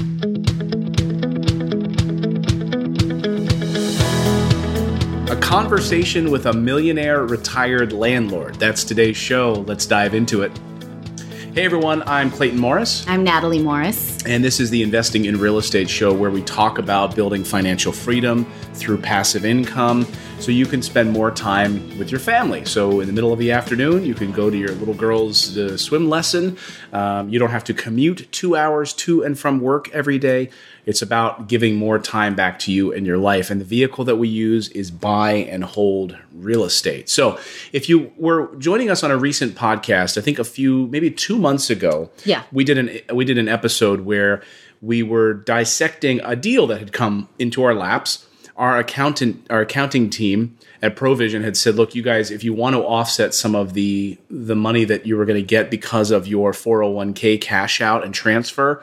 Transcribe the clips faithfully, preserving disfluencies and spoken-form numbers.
A conversation with a millionaire retired landlord. That's today's show. Let's dive into it. Hey everyone, I'm Clayton Morris. I'm Natalie Morris. And this is the Investing in Real Estate show where we talk about building financial freedom through passive income so you can spend more time with your family. So in the middle of the afternoon, you can go to your little girl's uh, swim lesson. Um, you don't have to commute two hours to and from work every day. It's about giving more time back to you in your life. And the vehicle that we use is buy and hold real estate. So if you were joining us on a recent podcast, I think a few, maybe two months ago, yeah. we did an we did an episode where we were dissecting a deal that had come into our laps. Our accountant, our accounting team at Provision had said, look, you guys, if you want to offset some of the the money that you were going to get because of your four oh one k cash out and transfer,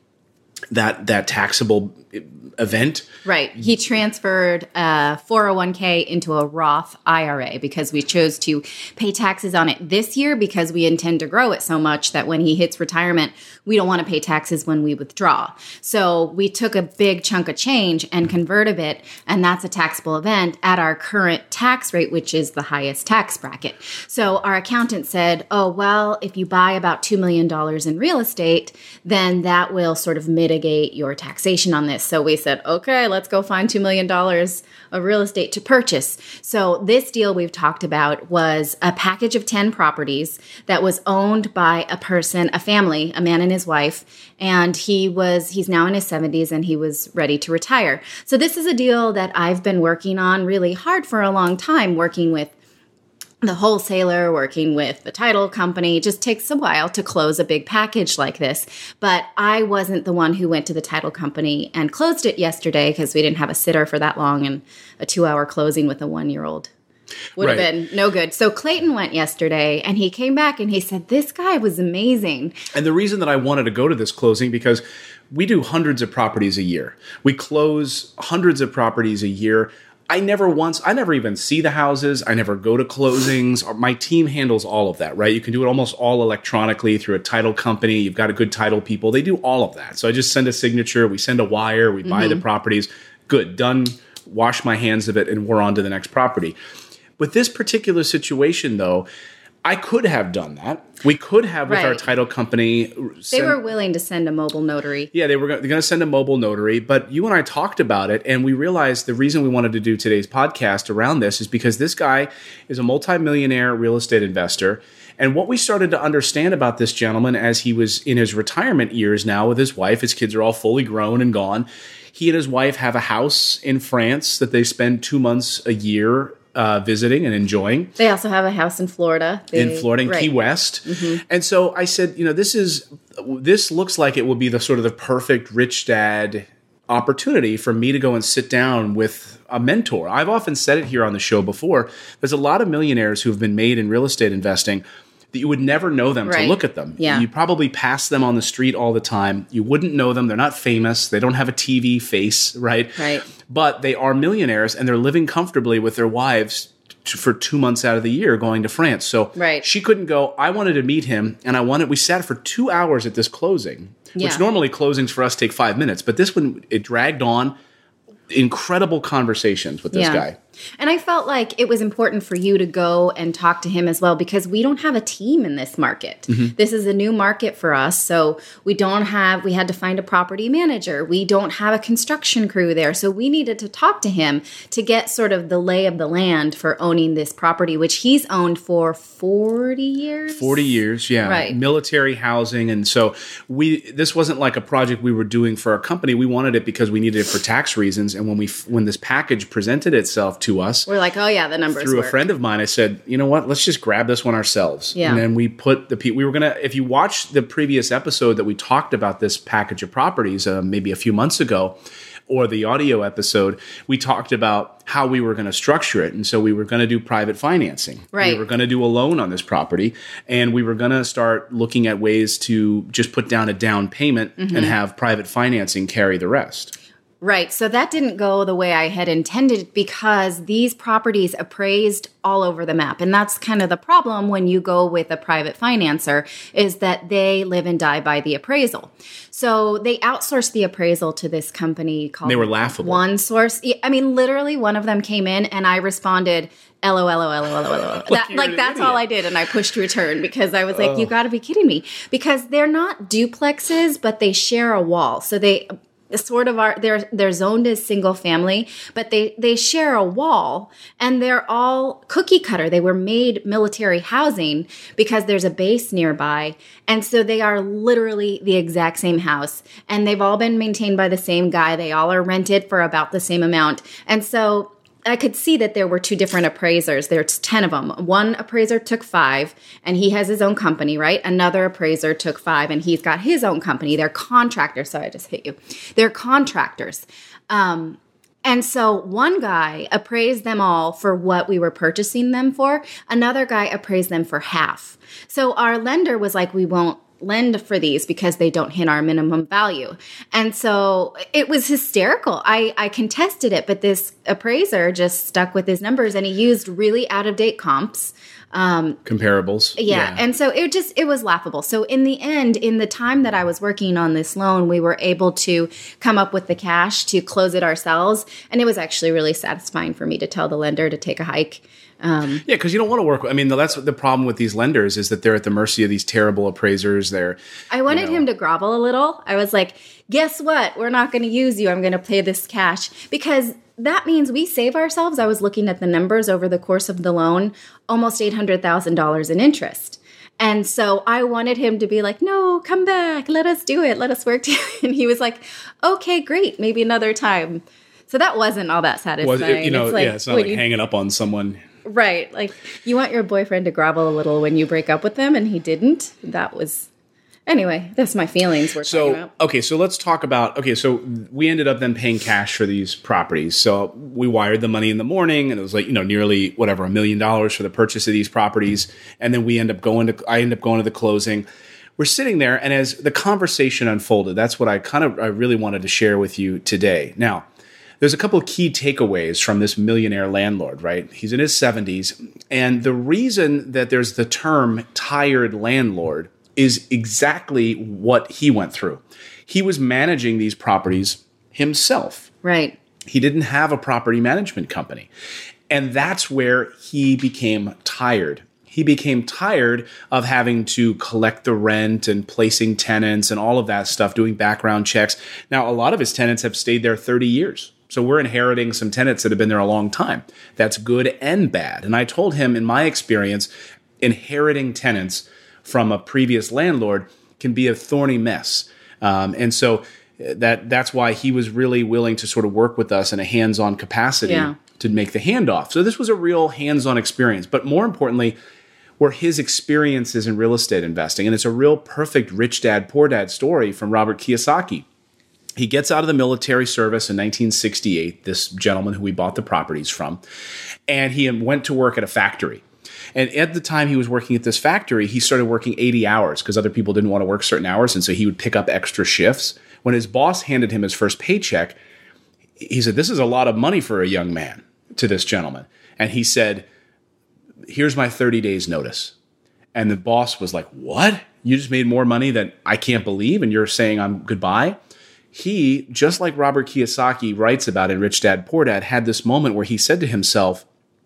that that taxable event. Right. He transferred a four oh one k into a Roth I R A because we chose to pay taxes on it this year because we intend to grow it so much that when he hits retirement, we don't want to pay taxes when we withdraw. So we took a big chunk of change and converted it, and that's a taxable event at our current tax rate, which is the highest tax bracket. So our accountant said, oh, well, if you buy about two million dollars in real estate, then that will sort of mitigate your taxation on this. So we said, okay, let's go find two million dollars of real estate to purchase. So this deal we've talked about was a package of ten properties that was owned by a person, a family, a man and his wife, and he was he's now in his seventies and he was ready to retire. So this is a deal that I've been working on really hard for a long time, working with the wholesaler, working with the title company. It just takes a while to close a big package like this. But I wasn't the one who went to the title company and closed it yesterday because we didn't have a sitter for that long, and a two-hour closing with a one-year-old would Right. have been no good. So Clayton went yesterday, and he came back and he said, this guy was amazing. And the reason that I wanted to go to this closing, because we do hundreds of properties a year. We close hundreds of properties a year. I never once, I never even see the houses. I never go to closings. My team handles all of that, right? You can do it almost all electronically through a title company. You've got a good title people. They do all of that. So I just send a signature. We send a wire. We buy mm-hmm. the properties. Good, done. Wash my hands of it, and we're on to the next property. With this particular situation, though, I could have done that. We could have with right. our title company. They send, were willing to send a mobile notary. Yeah, they were going to send a mobile notary. But you and I talked about it, and we realized the reason we wanted to do today's podcast around this is because this guy is a multimillionaire real estate investor. And what we started to understand about this gentleman as he was in his retirement years now with his wife, his kids are all fully grown and gone. He and his wife have a house in France that they spend two months a year Uh, visiting and enjoying. They also have a house in Florida. They, in Florida, in right. Key West. Mm-hmm. And so I said, you know, this is, this looks like it will be the sort of the perfect rich dad opportunity for me to go and sit down with a mentor. I've often said it here on the show before. There's a lot of millionaires who have been made in real estate investing that you would never know them right. to look at them. Yeah. You probably pass them on the street all the time. You wouldn't know them. They're not famous. They don't have a T V face, right? Right. But they are millionaires, and they're living comfortably with their wives t- for two months out of the year going to France. So right. she couldn't go. I wanted to meet him, and I wanted. We sat for two hours at this closing, yeah. which normally closings for us take five minutes. But this one, it dragged on. Incredible conversations with this yeah. guy. And I felt like it was important for you to go and talk to him as well, because we don't have a team in this market. Mm-hmm. This is a new market for us. So we don't have, we had to find a property manager. We don't have a construction crew there. So we needed to talk to him to get sort of the lay of the land for owning this property, which he's owned for forty years. forty years, yeah. Right. Military housing. And so we, this wasn't like a project we were doing for our company. We wanted it because we needed it for tax reasons. And when we, when this package presented itself to us, we're like, oh yeah, the numbers through work. a friend of mine, I said, you know what, let's just grab this one ourselves. Yeah. And then we put the, we were going to, if you watch the previous episode that we talked about this package of properties, uh, maybe a few months ago, or the audio episode, we talked about how we were going to structure it. And so we were going to do private financing. Right. We were going to do a loan on this property, and we were going to start looking at ways to just put down a down payment mm-hmm. and have private financing carry the rest. Right. So that didn't go the way I had intended because these properties appraised all over the map. And that's kind of the problem when you go with a private financer is that they live and die by the appraisal. So they outsourced the appraisal to this company called They were laughable. One Source. I mean, literally one of them came in and I responded, L O L O L O L O L O. That, like, that's all I did. And I pushed return because I was like, you got to be kidding me. Because they're not duplexes, but they share a wall. So they sort of are, they're, they're zoned as single family, but they, they share a wall and they're all cookie cutter. They were made military housing because there's a base nearby. And so they are literally the exact same house and they've all been maintained by the same guy. They all are rented for about the same amount. And so I could see that there were two different appraisers. There's ten of them. One appraiser took five, and he has his own company, right? Another appraiser took five, and he's got his own company. They're contractors. Sorry, I just hit you. They're contractors. Um, and so one guy appraised them all for what we were purchasing them for. Another guy appraised them for half. So our lender was like, we won't lend for these because they don't hit our minimum value. And so it was hysterical. I, I contested it, but this appraiser just stuck with his numbers and he used really out-of-date comps. Um, Comparables. Yeah. yeah. And so it just, it was laughable. So in the end, in the time that I was working on this loan, we were able to come up with the cash to close it ourselves. And it was actually really satisfying for me to tell the lender to take a hike. Um, yeah, because you don't want to work. I mean, that's the problem with these lenders is that they're at the mercy of these terrible appraisers. They're. I wanted you know, him to grovel a little. I was like, guess what? We're not going to use you. I'm going to pay this cash because that means we save ourselves. I was looking at the numbers over the course of the loan, almost eight hundred thousand dollars in interest. And so I wanted him to be like, no, come back. Let us do it. Let us work together. And he was like, okay, great. Maybe another time. So that wasn't all that satisfying. Was it, you know, it's like, yeah, it's not like you, hanging up on someone. Right. Like you want your boyfriend to grovel a little when you break up with them and he didn't. That was, anyway, that's my feelings we're so, talking about. Okay, so let's talk about, okay, so we ended up then paying cash for these properties. So we wired the money in the morning and it was like, you know, nearly whatever, a million dollars for the purchase of these properties. And then we end up going to, I end up going to the closing. We're sitting there and as the conversation unfolded, that's what I kind of, I really wanted to share with you today. Now, there's a couple of key takeaways from this millionaire landlord, right? He's in his seventies. And the reason that there's the term tired landlord is exactly what he went through. He was managing these properties himself. Right. He didn't have a property management company. And that's where he became tired. He became tired of having to collect the rent and placing tenants and all of that stuff, doing background checks. Now, a lot of his tenants have stayed there thirty years. So we're inheriting some tenants that have been there a long time. That's good and bad. And I told him, in my experience, inheriting tenants from a previous landlord can be a thorny mess. Um, and so that that's why he was really willing to sort of work with us in a hands-on capacity yeah. to make the handoff. So this was a real hands-on experience. But more importantly, were his experiences in real estate investing. And it's a real perfect rich dad, poor dad story from Robert Kiyosaki. He gets out of the military service in nineteen sixty-eight, this gentleman who we bought the properties from, and he went to work at a factory. And at the time he was working at this factory, he started working eighty hours because other people didn't want to work certain hours, and so he would pick up extra shifts. When his boss handed him his first paycheck, he said, "This is a lot of money for a young man," to this gentleman. And he said, "Here's my thirty days notice." And the boss was like, "What? You just made more money than I can't believe, and you're saying I'm goodbye?" He, just like Robert Kiyosaki writes about in Rich Dad, Poor Dad, had this moment where he said to himself,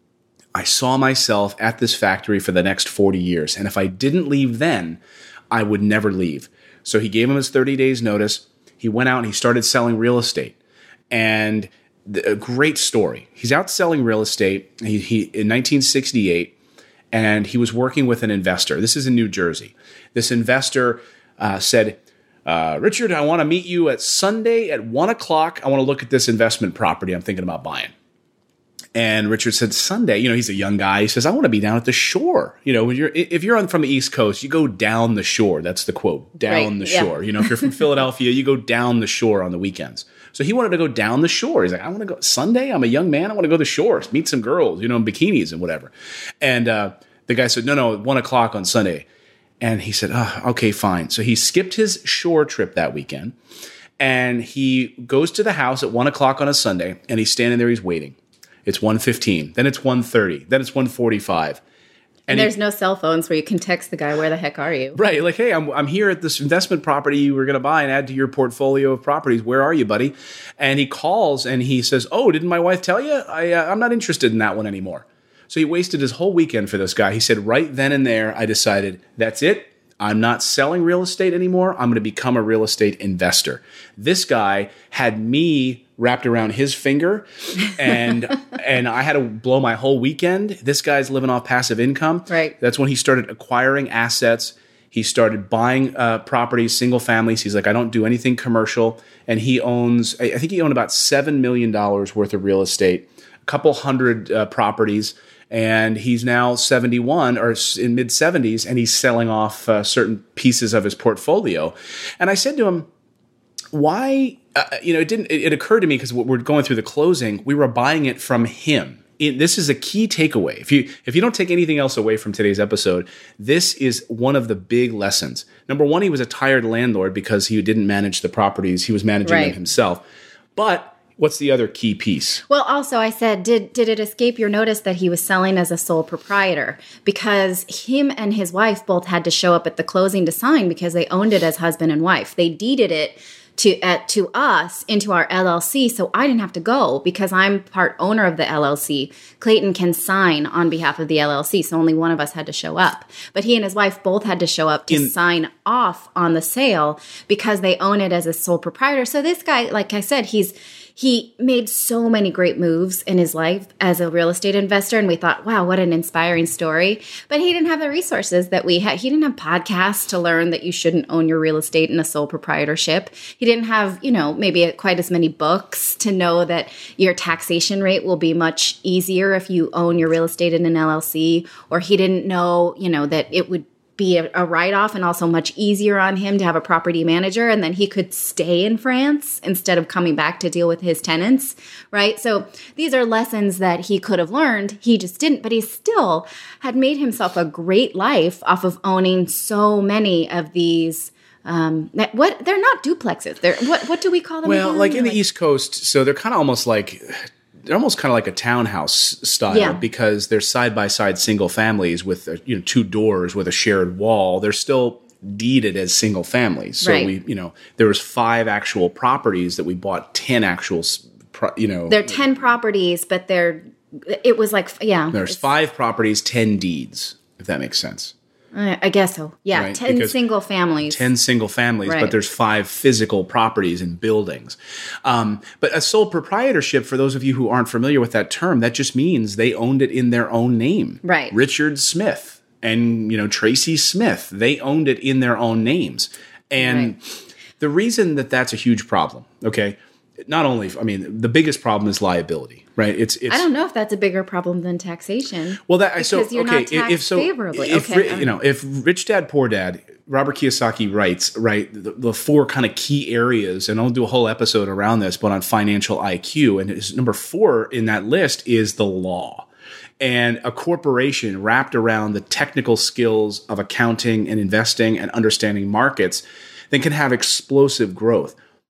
I saw myself at this factory for the next forty years. And if I didn't leave then, I would never leave. So he gave him his thirty days notice. He went out and he started selling real estate. And the, a great story. He's out selling real estate he, he, in nineteen sixty-eight, and he was working with an investor. This is in New Jersey. This investor uh, said, Uh, Richard, I want to meet you at Sunday at one o'clock. I want to look at this investment property I'm thinking about buying. And Richard said, Sunday, you know, he's a young guy. He says, I want to be down at the shore. You know, when you're, if you're on from the East Coast, you go down the shore. That's the quote, down right, the yeah. shore. You know, if you're from Philadelphia, you go down the shore on the weekends. So he wanted to go down the shore. He's like, I want to go Sunday. I'm a young man. I want to go to the shore, meet some girls, you know, in bikinis and whatever. And uh, the guy said, no, no, one o'clock on Sunday. And he said, oh, okay, fine. So he skipped his shore trip that weekend. And he goes to the house at one o'clock on a Sunday, and he's standing there, he's waiting. It's one fifteen, then it's one thirty, then it's one forty-five. And, and there's he, no cell phones where you can text the guy, where the heck are you? Right. Like, hey, I'm I'm here at this investment property you were going to buy and add to your portfolio of properties. Where are you, buddy? And he calls and he says, oh, didn't my wife tell you? I, uh, I'm not interested in that one anymore. So he wasted his whole weekend for this guy. He said, right then and there, I decided, that's it. I'm not selling real estate anymore. I'm going to become a real estate investor. This guy had me wrapped around his finger, and and I had to blow my whole weekend. This guy's living off passive income. Right. That's when he started acquiring assets. He started buying uh, properties, single families. He's like, I don't do anything commercial. And he owns, I think he owned about seven million dollars worth of real estate, a couple hundred uh, properties. And he's now seventy-one or in mid seventies, and he's selling off uh, certain pieces of his portfolio. And I said to him, why, uh, you know, it didn't, it, it occurred to me because we're going through the closing, we were buying it from him. It, this is a key takeaway. If you, if you don't take anything else away from today's episode, this is one of the big lessons. Number one, he was a tired landlord because he didn't manage the properties. He was managing right. them himself. But what's the other key piece? Well, also I said, did did it escape your notice that he was selling as a sole proprietor? Because him and his wife both had to show up at the closing to sign because they owned it as husband and wife. They deeded it to at, to us into our L L C, so I didn't have to go because I'm part owner of the L L C. Clayton can sign on behalf of the L L C, so only one of us had to show up. But he and his wife both had to show up to In- sign off on the sale because they own it as a sole proprietor. So this guy, like I said, he's He made so many great moves in his life as a real estate investor, and we thought, wow, what an inspiring story. But he didn't have the resources that we had. He didn't have podcasts to learn that you shouldn't own your real estate in a sole proprietorship. He didn't have, you know, maybe quite as many books to know that your taxation rate will be much easier if you own your real estate in an L L C. Or he didn't know, you know, that it would be a, a write-off and also much easier on him to have a property manager, and then he could stay in France instead of coming back to deal with his tenants, right? So these are lessons that he could have learned. He just didn't, but he still had made himself a great life off of owning so many of these. Um, what they're not duplexes. They're what? What do we call them? Well, again? like in like, the East Coast, so they're kind of almost like. They're almost kind of like a townhouse style yeah. because they're side-by-side single families with uh, you know two doors with a shared wall. They're still deeded as single families. So right. we, you know, there was five actual properties that we bought ten actual, you know. They're ten properties, but they're, it was like, yeah. There's five properties, ten deeds, if that makes sense. I guess so. Yeah, right? ten Because single families. ten single families, right. but there's five physical properties and buildings. Um, but a sole proprietorship, for those of you who aren't familiar with that term, that just means they owned it in their own name. Right. Richard Smith and, you know, Tracy Smith, they owned it in their own names. And right. the reason that that's a huge problem, okay, not only, I mean, the biggest problem is liability, right? It's, it's I don't know if that's a bigger problem than taxation. Well, that because so you're okay, not taxed if so, favorably. if okay, you know, if Rich Dad Poor Dad, Robert Kiyosaki writes, right, the, the four kind of key areas, and I'll do a whole episode around this, but on financial I Q, and his number four in that list is the law. And a corporation wrapped around the technical skills of accounting and investing and understanding markets, then can have explosive growth.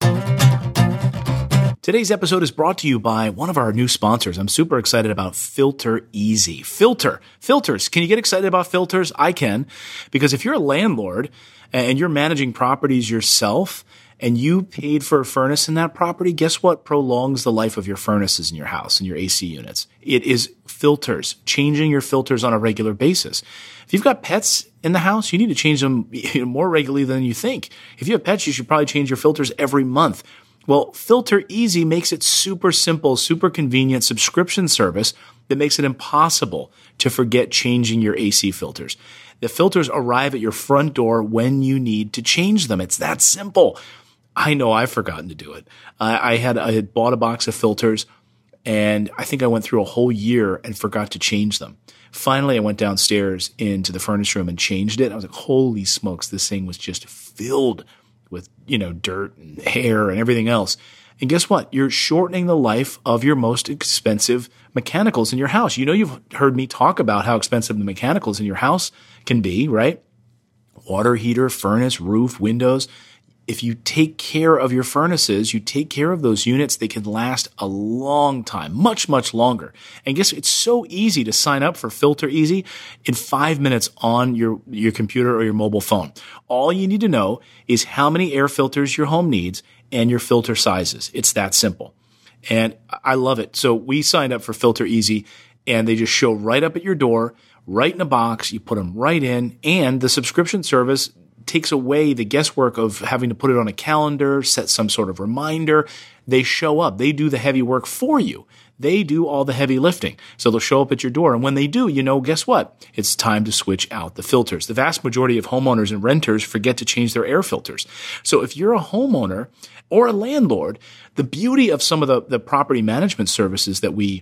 Today's episode is brought to you by one of our new sponsors. I'm super excited about Filter Easy. Filter. Filters. Can you get excited about filters? I can. Because if you're a landlord and you're managing properties yourself and you paid for a furnace in that property, guess what prolongs the life of your furnaces in your house and your A C units? It is filters. Changing your filters on a regular basis. If you've got pets in the house, you need to change them more regularly than you think. If you have pets, you should probably change your filters every month. Well, Filter Easy makes it super simple, super convenient subscription service that makes it impossible to forget changing your A C filters. The filters arrive at your front door when you need to change them. It's that simple. I know I've forgotten to do it. I, I had I had bought a box of filters, and I think I went through a whole year and forgot to change them. Finally, I went downstairs into the furnace room and changed it. I was like, holy smokes, this thing was just filled with, you know, dirt and hair and everything else. And guess what? You're shortening the life of your most expensive mechanicals in your house. You know, you've heard me talk about how expensive the mechanicals in your house can be, right? Water heater, furnace, roof, windows. if you take care of your furnaces, you take care of those units, they can last a long time, much, much longer. And guess it's so easy to sign up for Filter Easy in five minutes on your, your computer or your mobile phone. All you need to know is how many air filters your home needs and your filter sizes. It's that simple. And I love it. So we signed up for Filter Easy, and they just show right up at your door, right in a box. You put them right in, and the subscription service takes away the guesswork of having to put it on a calendar, set some sort of reminder. They show up. They do the heavy work for you. They do all the heavy lifting. So they'll show up at your door. And when they do, you know, guess what? It's time to switch out the filters. The vast majority of homeowners and renters forget to change their air filters. So if you're a homeowner or a landlord, the beauty of some of the, the property management services that we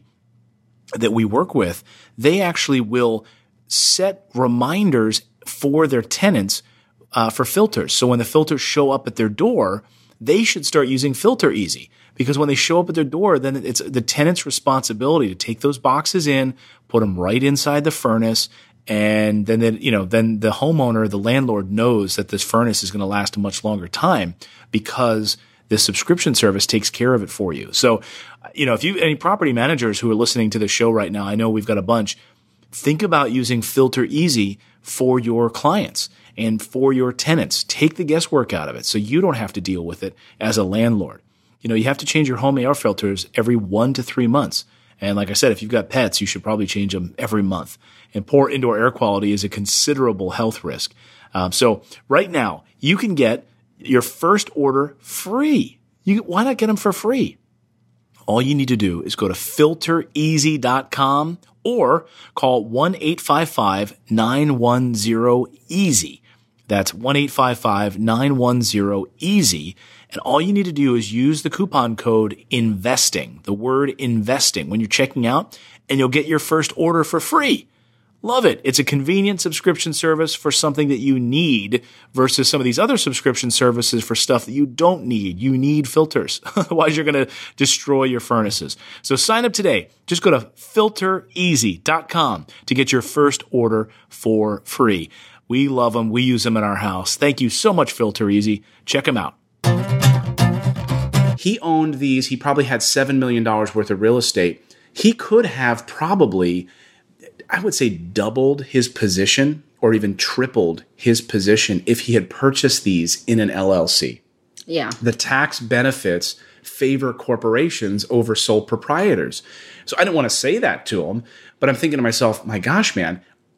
that we work with, they actually will set reminders for their tenants Uh, for filters. So when the filters show up at their door, they should start using Filter Easy, because when they show up at their door, then it's the tenant's responsibility to take those boxes in, put them right inside the furnace, and then, then you know, then the homeowner, the landlord knows that this furnace is going to last a much longer time because this subscription service takes care of it for you. So, you know, if you any property managers who are listening to the show right now, I know we've got a bunch. Think about using Filter Easy for your clients and for your tenants. Take the guesswork out of it so you don't have to deal with it as a landlord. You know, you have to change your home air filters every one to three months. And like I said, if you've got pets, you should probably change them every month. And poor indoor air quality is a considerable health risk. Um, so right now, you can get your first order free. You, why not get them for free? All you need to do is go to filter easy dot com or call one eight five five nine one zero easy. That's one eight five five nine one zero easy. And all you need to do is use the coupon code INVESTING, the word investing, when you're checking out, and you'll get your first order for free. Love it. It's a convenient subscription service for something that you need versus some of these other subscription services for stuff that you don't need. You need filters. Otherwise, you're going to destroy your furnaces. So sign up today. Just go to filter easy dot com to get your first order for free. We love them. We use them in our house. Thank you so much, Filter Easy. Check them out. He owned these. He probably had seven million dollars worth of real estate. He could have probably, I would say, doubled his position or even tripled his position if he had purchased these in an L L C. Yeah. The tax benefits favor corporations over sole proprietors. So I didn't want to say that to him, but I'm thinking to myself, my gosh, man,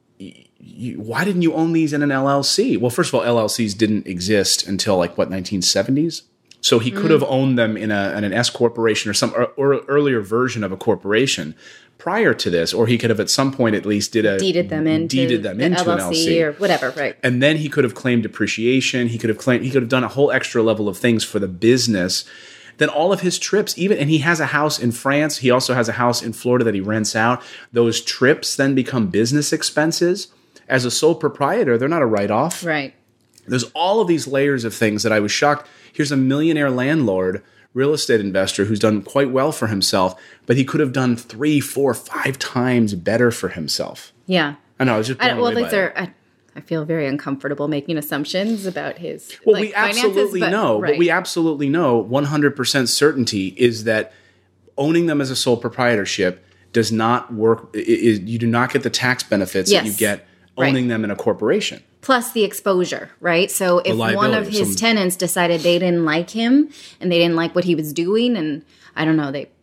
you, why didn't you own these in an L L C? Well, first of all, L L Cs didn't exist until like, what, nineteen seventies? So he mm. could have owned them in, a, in an S corporation or some or, or earlier version of a corporation prior to this, or he could have at some point at least did a deeded them into, deeded them the into L L C an L L C or whatever, right? And then he could have claimed depreciation. He could have claimed he could have done a whole extra level of things for the business. Then all of his trips, even and he has a house in France. He also has a house in Florida that he rents out. Those trips then become business expenses. As a sole proprietor, they're not a write-off. Right. There's all of these layers of things that I was shocked. Here's a millionaire landlord, real estate investor who's done quite well for himself, but he could have done three, four, five times better for himself. Yeah. I know. I was just I, blown well, away these by are. it. I, I feel very uncomfortable making assumptions about his. Well, like, we absolutely but, know. right. What we absolutely know, one hundred percent certainty, is that owning them as a sole proprietorship does not work. Is, you do not get the tax benefits yes. that you get owning right. them in a corporation. Plus the exposure, right? So if one of his some, tenants decided they didn't like him and they didn't like what he was doing, and I don't know, they,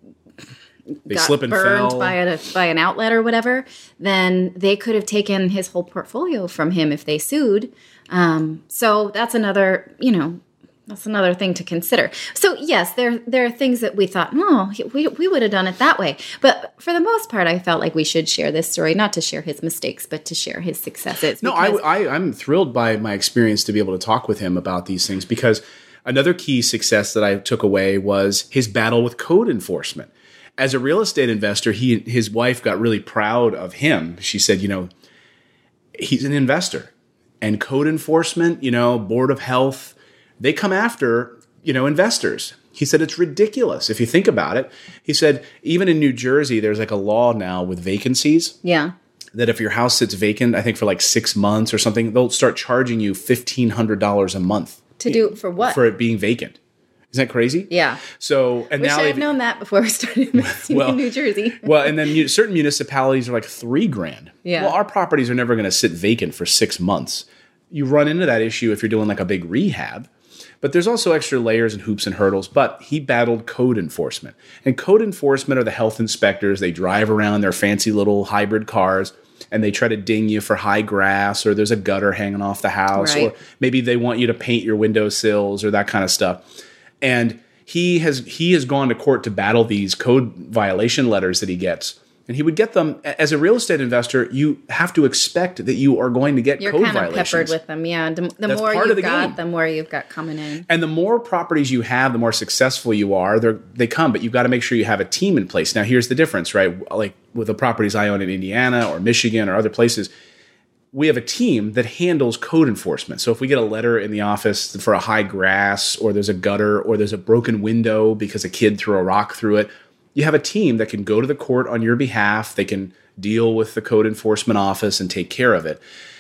they got slip and burned fell. by a, by an outlet or whatever, then they could have taken his whole portfolio from him if they sued. Um, so that's another, you know, that's another thing to consider. So yes, there there are things that we thought, oh, we we would have done it that way. But for the most part, I felt like we should share this story, not to share his mistakes, but to share his successes. No, I, I I'm thrilled by my experience to be able to talk with him about these things, because another key success that I took away was his battle with code enforcement. As a real estate investor, he his wife got really proud of him. She said, you know, he's an investor, and code enforcement, you know, Board of Health, they come after, you know, investors. He said it's ridiculous if you think about it. He said even in New Jersey, there's like a law now with vacancies. Yeah. That if your house sits vacant, I think for like six months or something, they'll start charging you fifteen hundred dollars a month To do for what? For it being vacant. Isn't that crazy? Yeah. So, and Wish now I had they've- known that before we started investing Well- in New Jersey. well, and then mu- certain municipalities are like three grand. Yeah. Well, our properties are never going to sit vacant for six months. You run into that issue if you're doing like a big rehab. But there's also extra layers and hoops and hurdles. But he battled code enforcement. And code enforcement are the health inspectors. They drive around their fancy little hybrid cars and they try to ding you for high grass or there's a gutter hanging off the house. Right. Or maybe they want you to paint your windowsills or that kind of stuff. And he has he has gone to court to battle these code violation letters that he gets. And he would get them as a real estate investor. You have to expect that you are going to get You're code kind of violations. peppered with them, yeah. The, the That's more part of you've the got, game. the more you've got coming in. And the more properties you have, the more successful you are. They're, they come, but you've got to make sure you have a team in place. Now, here's the difference, right? Like with the properties I own in Indiana or Michigan or other places, we have a team that handles code enforcement. So if we get a letter in the office for a high grass or there's a gutter or there's a broken window because a kid threw a rock through it, you have a team that can go to the court on your behalf. They can deal with the code enforcement office and take care of it.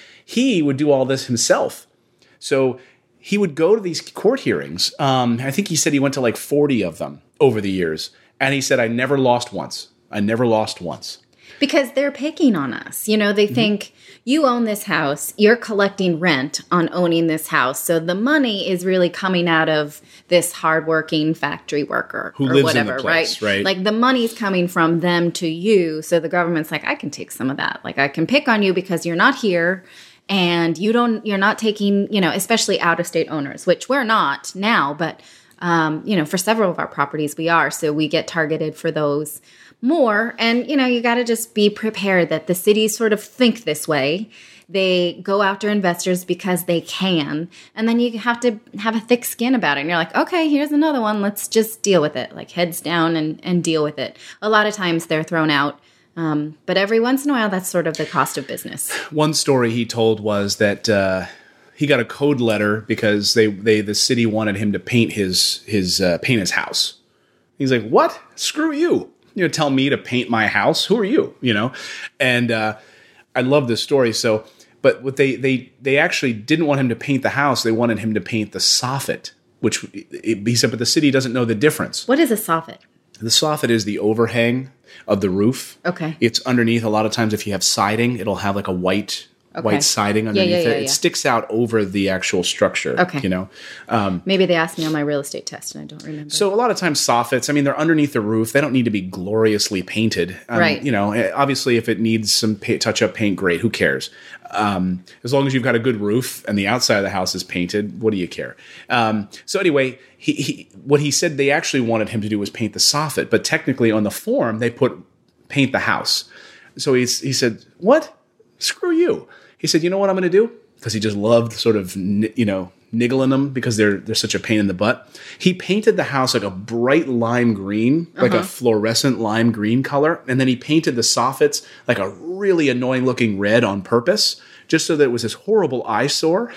He would do all this himself. So he would go to these court hearings. Um, I think he said he went to like forty of them over the years. And he said, I never lost once. I never lost once. Because they're picking on us. You know, they Mm-hmm. think you own this house, you're collecting rent on owning this house. So the money is really coming out of this hardworking factory worker Who or lives in the whatever, place, right? right? Like the money's coming from them to you. So the government's like, I can take some of that. Like I can pick on you because you're not here and you don't, you're not taking, you know, especially out of state owners, which we're not now, but um, you know, for several of our properties we are. So we get targeted for those more. And, you know, you got to just be prepared that the cities sort of think this way. They go after investors because they can. And then you have to have a thick skin about it. And you're like, okay, here's another one. Let's just deal with it. Like heads down and, and deal with it. A lot of times they're thrown out. Um, but every once in a while, that's sort of the cost of business. One story he told was that uh, he got a code letter because they, they the city wanted him to paint his his uh, paint his house. He's like, what? Screw you. You know, tell me to paint my house. Who are you? You know, and uh, I love this story. So, but what they they they actually didn't want him to paint the house. They wanted him to paint the soffit, which it, he said, but the city doesn't know the difference. What is a soffit? The soffit is the overhang of the roof. Okay. It's underneath. A lot of times, if you have siding, it'll have like a white. Okay. White siding underneath yeah, yeah, it. yeah. It sticks out over the actual structure. Okay. You know. Maybe they asked me on my real estate test and I don't remember. So a lot of times soffits, I mean, they're underneath the roof. They don't need to be gloriously painted. Um, Right. You know, eh, obviously if it needs some pa- touch-up paint, great. Who cares? Um, as long as you've got a good roof and the outside of the house is painted, what do you care? Um, so anyway, he, he, what he said they actually wanted him to do was paint the soffit. But technically on the form, they put paint the house. So he's, he said, what? Screw you. He said, you know what I'm going to do? Because he just loved sort of, ni- you know, niggling them because they're they're such a pain in the butt. He painted the house like a bright lime green, like a fluorescent lime green color. And then he painted the soffits like a really annoying looking red on purpose, just so that it was this horrible eyesore.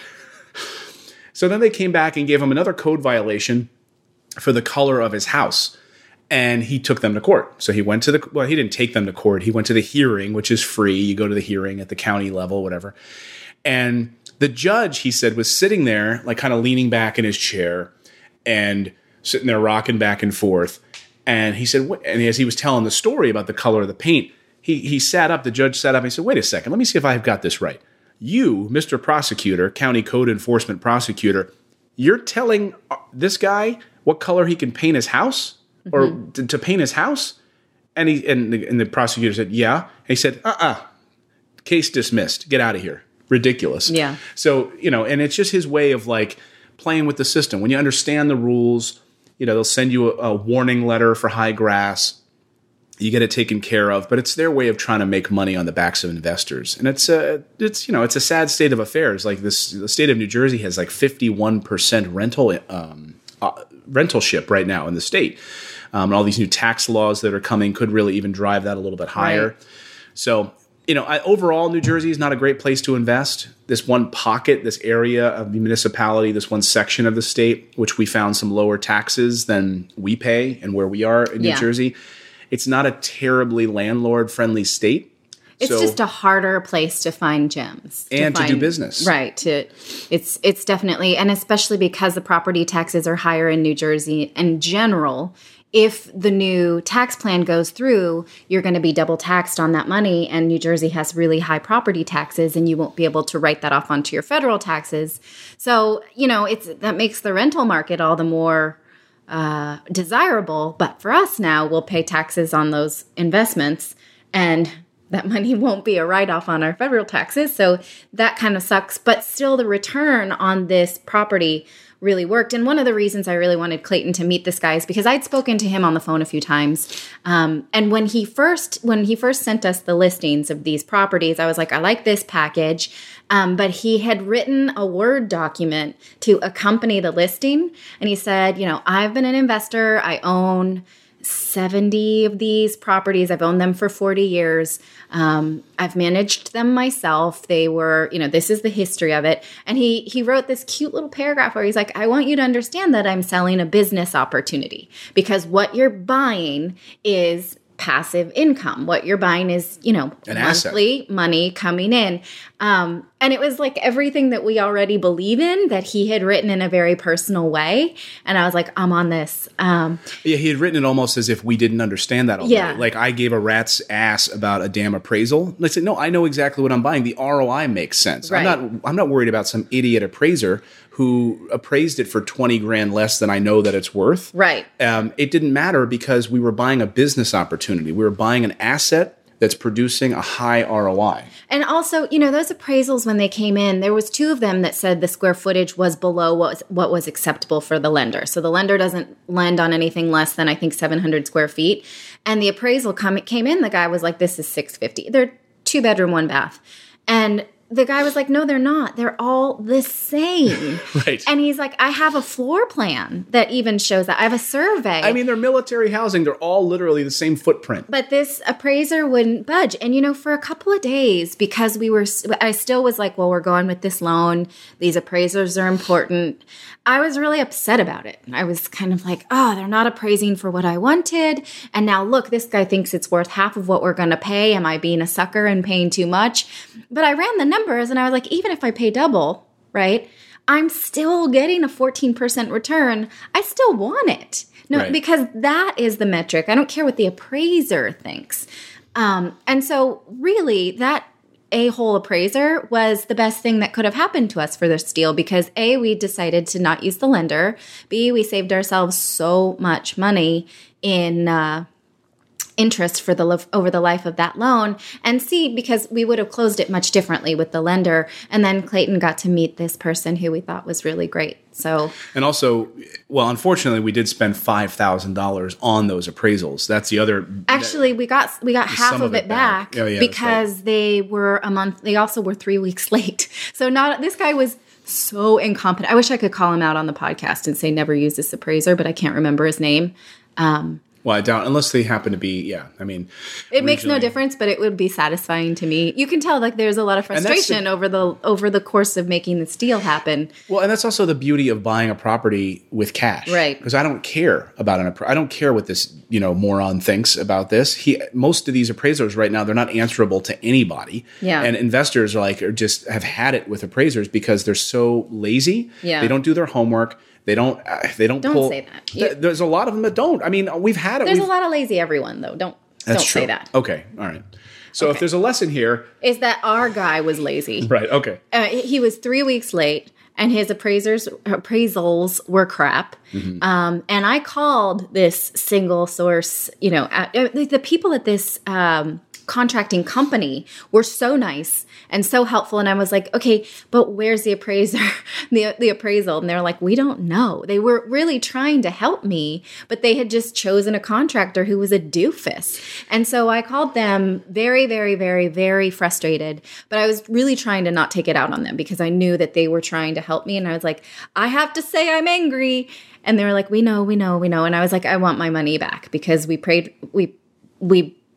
So then they came back and gave him another code violation for the color of his house. And he took them to court. So he went to the, well, he didn't take them to court. He went to the hearing, which is free. You go to the hearing at the county level, whatever. And the judge, he said, was sitting there, like kind of leaning back in his chair and sitting there rocking back and forth. And he said, and as he was telling the story about the color of the paint, he, he sat up, the judge sat up and he said, wait a second, let me see if I've got this right. You, Mister Prosecutor, County Code Enforcement Prosecutor, you're telling this guy what color he can paint his house? Or mm-hmm. to, to paint his house? And he and the, and the prosecutor said, yeah. And he said, uh-uh, case dismissed. Get out of here. Ridiculous. Yeah. So, you know, and it's just his way of like playing with the system. When you understand the rules, you know, they'll send you a, a warning letter for high grass. You get it taken care of, but it's their way of trying to make money on the backs of investors. And it's a, it's, you know, it's a sad state of affairs. Like this, the state of New Jersey has like fifty-one percent rental, um, uh, rentalship right now in the state. Um, and all these new tax laws that are coming could really even drive that a little bit higher. Right. So, you know, I, overall, New Jersey is not a great place to invest. This one pocket, this area of the municipality, this one section of the state, which we found some lower taxes than we pay and where we are in New Yeah. Jersey, it's not a terribly landlord-friendly state. It's So- just a harder place to find gems And to do find- business. right? To it's it's definitely, and especially because the property taxes are higher in New Jersey in general. If the new tax plan goes through, you're going to be double taxed on that money, and New Jersey has really high property taxes, and you won't be able to write that off onto your federal taxes. So you know, it's that makes the rental market all the more uh, desirable. But for us now, we'll pay taxes on those investments, and that money won't be a write-off on our federal taxes. So that kind of sucks. But still, the return on this property really worked. And one of the reasons I really wanted Clayton to meet this guy is because I'd spoken to him on the phone a few times. Um, and when he first when he first sent us the listings of these properties, I was like, I like this package. Um, but he had written a Word document to accompany the listing. And he said, you know, I've been an investor. I own seventy of these properties. I've owned them for forty years. Um, I've managed them myself. They were, you know, this is the history of it. And he he wrote this cute little paragraph where he's like, I want you to understand that I'm selling a business opportunity because what you're buying is passive income. What you're buying is, you know, An monthly asset. money coming in. Um, and it was like everything that we already believe in that he had written in a very personal way. And I was like, I'm on this. Um, Yeah, he had written it almost as if we didn't understand that already. Yeah. Like I gave a rat's ass about a damn appraisal. And I said, no, I know exactly what I'm buying. The R O I makes sense. Right. I'm not I'm not worried about some idiot appraiser who appraised it for twenty grand less than I know that it's worth. right. Um, it didn't matter because we were buying a business opportunity. We were buying an asset that's producing a high R O I. And also, you know, those appraisals when they came in, there was two of them that said the square footage was below what was, what was acceptable for the lender. So the lender doesn't lend on anything less than I think seven hundred square feet. And the appraisal come, came in, the guy was like, this is six fifty. They're two bedroom, one bath. And the guy was like, no, they're not. They're all the same. Right. And he's like, I have a floor plan that even shows that. I have a survey. I mean, they're military housing. They're all literally the same footprint. But this appraiser wouldn't budge. And, you know, for a couple of days, because we were, I still was like, well, we're going with this loan. These appraisers are important. I was really upset about it. I was kind of like, oh, they're not appraising for what I wanted. And now look, this guy thinks it's worth half of what we're going to pay. Am I being a sucker and paying too much? But I ran the numbers and I was like, even if I pay double, right, I'm still getting a fourteen percent return. I still want it. No, Right. because that is the metric. I don't care what the appraiser thinks. Um, and so really that a-hole appraiser was the best thing that could have happened to us for this deal because A, we decided to not use the lender. B, we saved ourselves so much money in uh, interest for the li- over the life of that loan. And C, because we would have closed it much differently with the lender. And then Clayton got to meet this person who we thought was really great. So And also, well, unfortunately, we did spend five thousand dollars on those appraisals. That's the other. actually, we got we got half some of, of it it back. back, Oh, yeah, that's because they were a month. They also were three weeks late. So not this guy was so incompetent. I wish I could call him out on the podcast and say never use this appraiser, but I can't remember his name. Um, Well, I doubt, unless they happen to be, yeah. I mean, it makes no originally- difference, but it would be satisfying to me. You can tell like there's a lot of that's the- frustration over the over the course of making this deal happen. Well, and that's also the beauty of buying a property with cash, Right. Because I don't care about an. appra- I don't care what this you know moron thinks about this. He, most of these appraisers right now, they're not answerable to anybody. Yeah. And investors are like, are just have had it with appraisers because they're so lazy. Yeah. They don't do their homework. They don't. Uh, they don't. Don't pull, say that. Th- You- there's a lot of them that don't. I mean, we've had it. There's we've, a lot of lazy everyone though. Don't That's don't true. say that. Okay. All right. So if Okay. there's a lesson here, Is that our guy was lazy? right? Okay. Uh, he was three weeks late, and his appraisers appraisals were crap. Mm-hmm. Um, and I called this single source. You know, uh, uh, the, the people at this um, contracting company were so nice and so helpful. And I was like, okay, but where's the appraiser, the the appraisal? And they're like, we don't know. They were really trying to help me, but they had just chosen a contractor who was a doofus. And so I called them very, very, very, very frustrated. But I was really trying to not take it out on them because I knew that they were trying to help me. And I was like, I have to say I'm angry. And they were like, we know, we know, we know. And I was like, I want my money back because we prayed, we, we,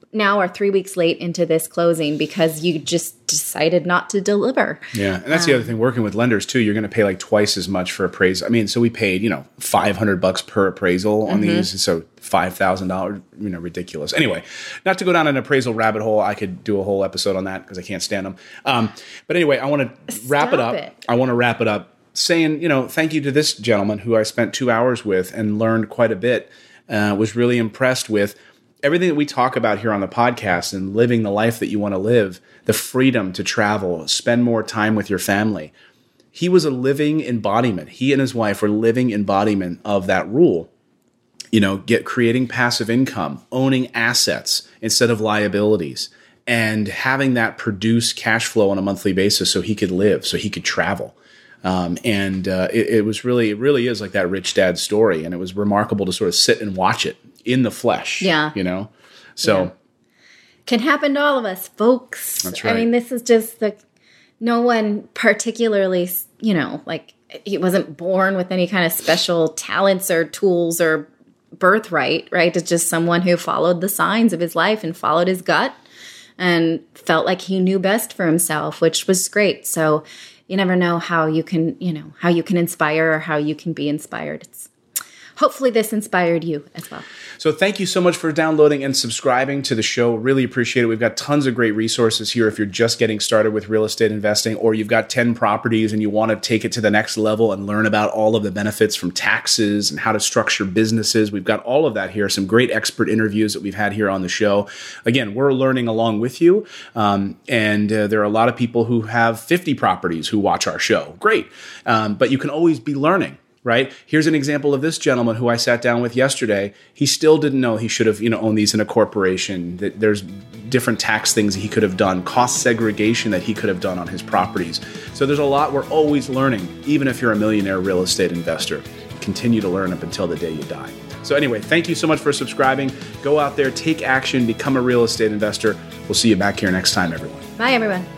now are three weeks late into this closing because you just decided not to deliver. Yeah. And that's um, the other thing, working with lenders too, you're going to pay like twice as much for appraisal. I mean, so we paid, you know, five hundred bucks per appraisal on mm-hmm. these. So five thousand dollars, you know, ridiculous. Anyway, not to go down an appraisal rabbit hole. I could do a whole episode on that because I can't stand them. Um, but anyway, I want to wrap it up. It. I want to wrap it up saying, you know, thank you to this gentleman who I spent two hours with and learned quite a bit. Uh, was really impressed with everything that we talk about here on the podcast and living the life that you want to live, the freedom to travel, spend more time with your family. He was a living embodiment. He and his wife were living embodiment of that rule. You know, get creating passive income, owning assets instead of liabilities, and having that produce cash flow on a monthly basis so he could live, so he could travel. Um, and uh, it, it was really, it really is like that rich dad story. And it was remarkable to sort of sit and watch it in the flesh. Yeah. You know, so. Yeah. Can happen to all of us, folks. That's right. I mean, this is just the, no one particularly, you know, like he wasn't born with any kind of special talents or tools or birthright, right? It's just someone who followed the signs of his life and followed his gut and felt like he knew best for himself, which was great. So you never know how you can, you know, how you can inspire or how you can be inspired. It's, hopefully this inspired you as well. So thank you so much for downloading and subscribing to the show. Really appreciate it. We've got tons of great resources here if you're just getting started with real estate investing, or you've got ten properties and you want to take it to the next level and learn about all of the benefits from taxes and how to structure businesses. We've got all of that here. Some great expert interviews that we've had here on the show. Again, we're learning along with you. Um, and uh, there are a lot of people who have fifty properties who watch our show. Great. Um, but you can always be learning. Right? Here's an example of this gentleman who I sat down with yesterday. He still didn't know he should have, you know, owned these in a corporation. That there's different tax things he could have done, cost segregation that he could have done on his properties. So there's a lot we're always learning, even if you're a millionaire real estate investor. Continue to learn up until the day you die. So anyway, thank you so much for subscribing. Go out there, take action, become a real estate investor. We'll see you back here next time, everyone. Bye, everyone.